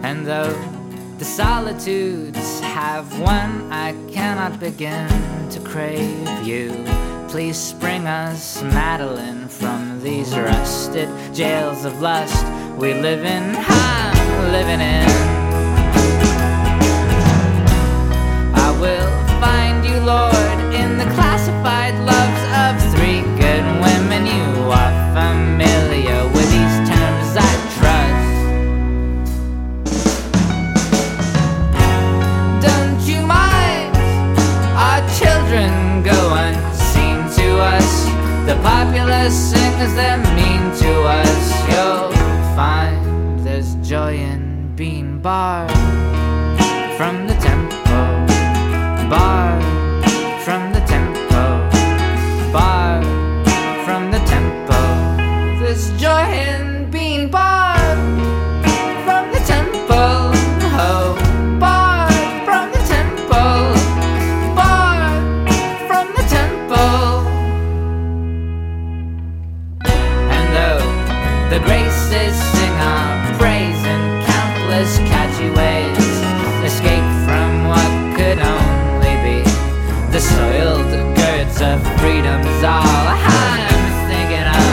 And though the solitudes have one I cannot begin to crave you, please spring us, Madeline, from these rusted jails of lust we live in, I'm living in. I will find you, Lord, in the classified loves of three good women. You are familiar with these terms, I trust. Don't you mind our children go unseen to us? The populace sings they're mean to us. You'll find there's joy in being barred from the temple, barred from the temple, barred from the temple. There's joy in being barred from the temple, oh, barred from the temple, barred from the temple. And though the graces sing our praise in countless catchy ways, escape from what could only be the soiled girds of freedom is all I'm thinking of.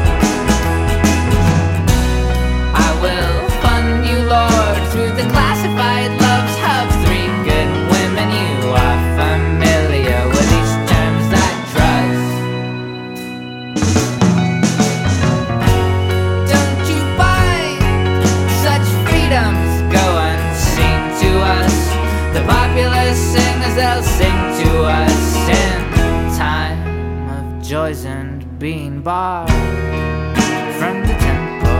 I will fund you, Lord, through the classified loves of three good women. You are familiar with these terms, I trust. Don't you find such freedoms go unseen to us? The populace sing as they'll sing to us in time of joys and being barred from the temple.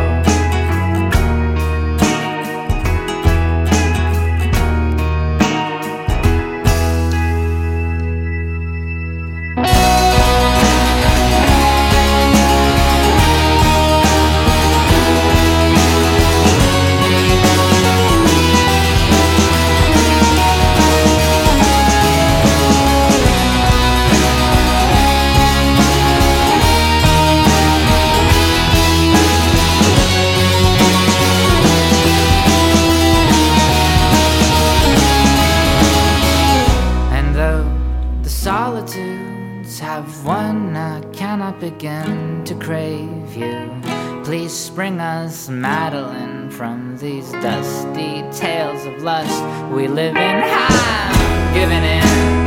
Solitudes have one I cannot begin to crave you. Please spring us, Madeline, from these dusty tales of lust we live in. I'm giving in.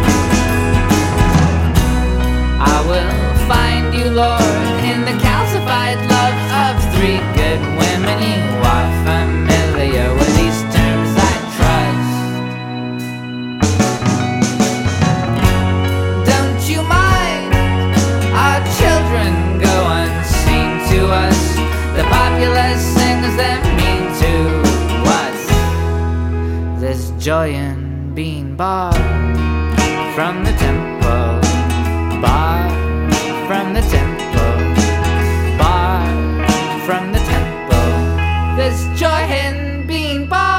I will find you, Lord, in the calcified loves of three good women. You are familiar with these terms, I trust. The populace sings them mean to us. There's joy in being barred from the temple, barred from the temple, barred from the temple. There's joy in being barred